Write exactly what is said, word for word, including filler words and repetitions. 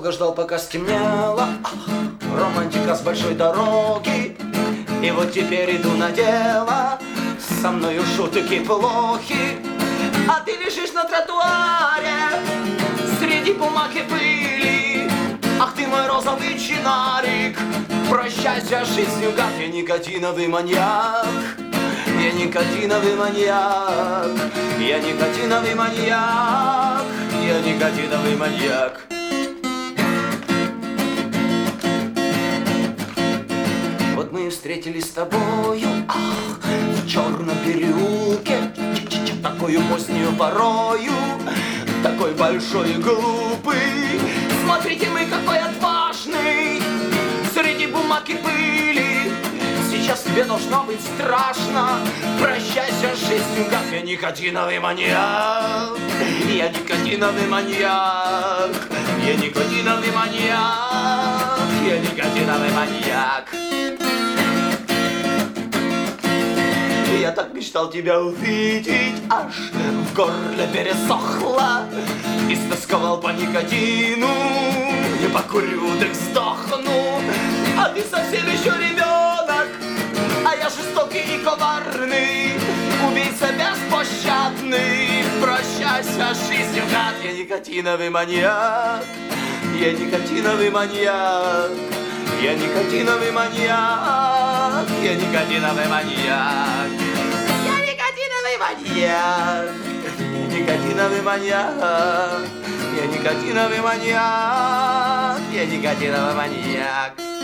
долго ждал, пока стемнело. Ах, романтика с большой дороги. И вот теперь иду на дело. Со мною шутки плохи. А ты лежишь на тротуаре среди бумаг и пыли. Ах ты мой розовый чинарик, прощайся с жизнью, гад. Я никотиновый маньяк. Я никотиновый маньяк. Я никотиновый маньяк. Я никотиновый маньяк. Вот мы и встретились с тобою, ах, в черном переулке, такую позднюю порою, такой большой и глупый. Смотрите, мы какой отважный среди бумаг и пыли. Сейчас тебе должно быть страшно. Прощайся с жизнью, гад. Я никотиновый маньяк. Я никотиновый маньяк. Я никотиновый маньяк. Я никотиновый маньяк. Я так мечтал тебя увидеть, аж в горле пересохло. Истосковал по никотину. Не покурю, так сдохну. А ты совсем еще ребенок, а я жестокий и коварный, убийца беспощадный. Прощайся с жизнью, гад. Я никотиновый маньяк. Я никотиновый маньяк. Я никотиновый маньяк. Я никотиновый маньяк. Я никотиновый маньяк. Я никотиновый маньяк. Я никотиновый маньяк. Я никотиновый маньяк.